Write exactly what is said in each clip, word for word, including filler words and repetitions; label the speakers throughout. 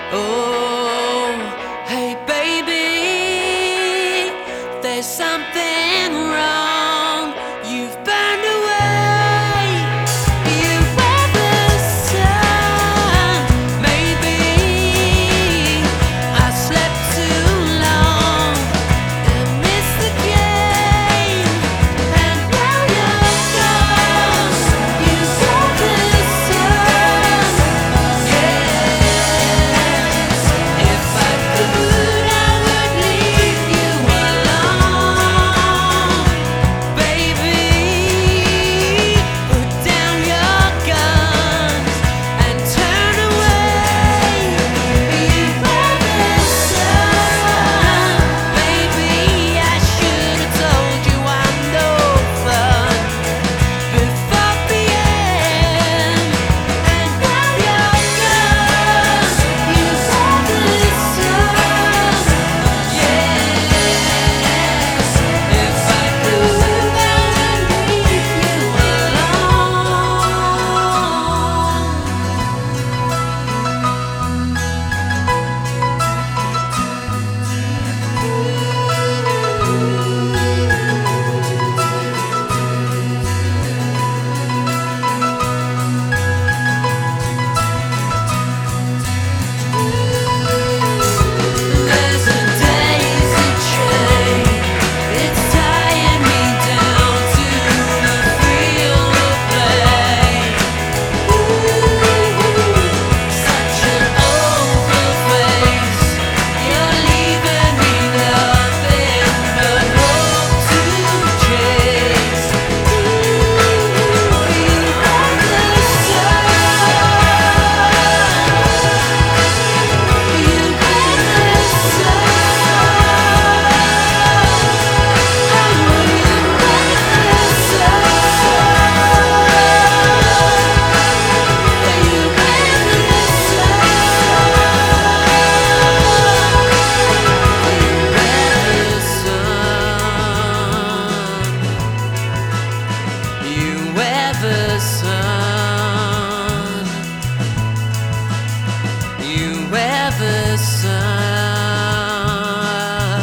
Speaker 1: Oh, hey baby, there's something wrong. You've burned away. You were the sun. Maybe I slept too long and missed the game. And now you're gone. You were the sun. Yes, if I could, I would leave you alone, baby. Put down your guns and turn away. You were the sun, baby. I should have told you I'm no fun before the end. And now you're gone. You were the sun. Yes, if I could, I would leave you There's a daisy chain. It's tying me down to the field of play. Such an oval face. You're leaving me nothing but hope to chase. You are the sun. You are the You wear the sun. You wear the sun.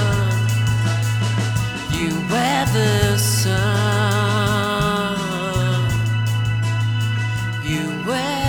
Speaker 1: You wear the sun. You wear